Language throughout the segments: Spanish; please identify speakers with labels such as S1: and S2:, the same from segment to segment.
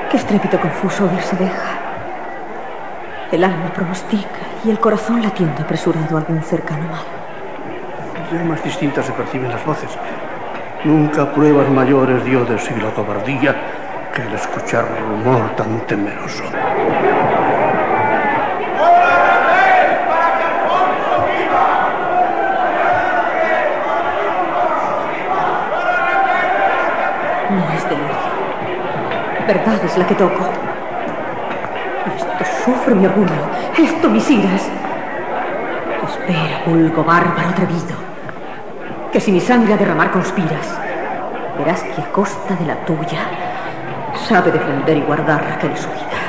S1: Qué estrépito confuso oírse deja. El alma pronostica y el corazón latiendo apresurado a algún cercano mal.
S2: Ya más distintas se perciben las voces. Nunca pruebas mayores dio de sí la cobardía que el escuchar rumor tan temeroso.
S1: No es delirio. Verdad es la que toco. Esto sufre mi orgullo, esto mis iras. Espera, vulgo bárbaro atrevido, que si mi sangre a derramar conspiras, verás que a costa de la tuya sabe defender y guardar Raquel su vida.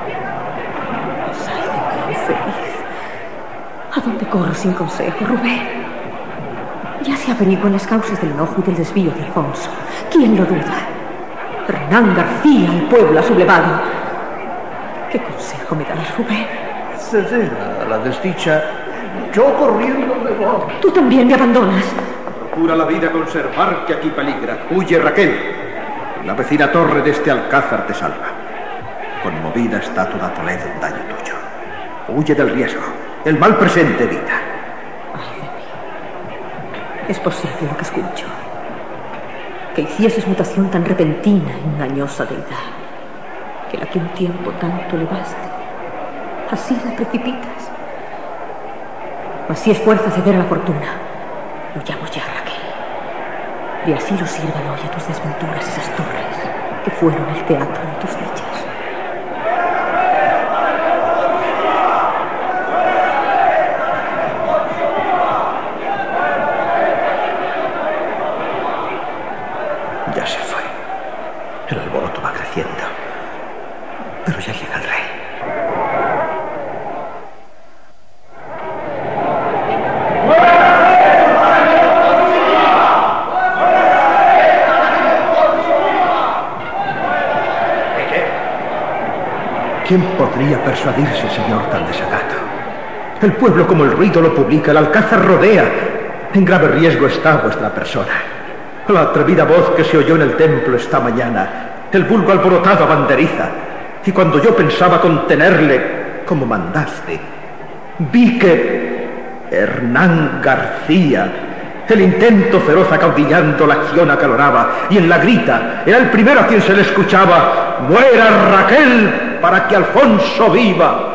S1: Ay de mí, infeliz. ¿A dónde corro sin consejo, Rubén? Ya se averiguan las causas del enojo y del desvío de Alfonso. ¿Quién lo duda? Hernán García, el pueblo ha sublevado. ¿Qué consejo me das, Rubén?
S2: Ceder a la desdicha. Yo corriendo me voy.
S1: Tú también me abandonas.
S3: Procura la vida conservar, que aquí peligra. Huye, Raquel. La vecina torre de este alcázar te salva. Conmovida está toda Toledo en daño tuyo. Huye del riesgo. El mal presente evita.
S1: Ay de mí. Es posible lo que escucho. Que hicieses mutación tan repentina, engañosa deidad, que la que un tiempo tanto elevaste, así la precipitas. Mas si es fuerza ceder a la fortuna, huyamos ya, Raquel. Y así lo sirvan hoy a tus desventuras esas torres que fueron el teatro de tus dichas.
S3: Ya se fue. El alboroto va creciendo. Pero ya llega el rey. ¿Quién podría persuadirse, señor, tan desacato? El pueblo como el ruido lo publica, el alcázar rodea. En grave riesgo está vuestra persona. La atrevida voz que se oyó en el templo esta mañana, el vulgo alborotado a banderiza, y cuando yo pensaba contenerle como mandaste, vi que Hernán García, el intento feroz acaudillando la acción acaloraba, y en la grita era el primero a quien se le escuchaba: ¡muera Raquel para que Alfonso viva!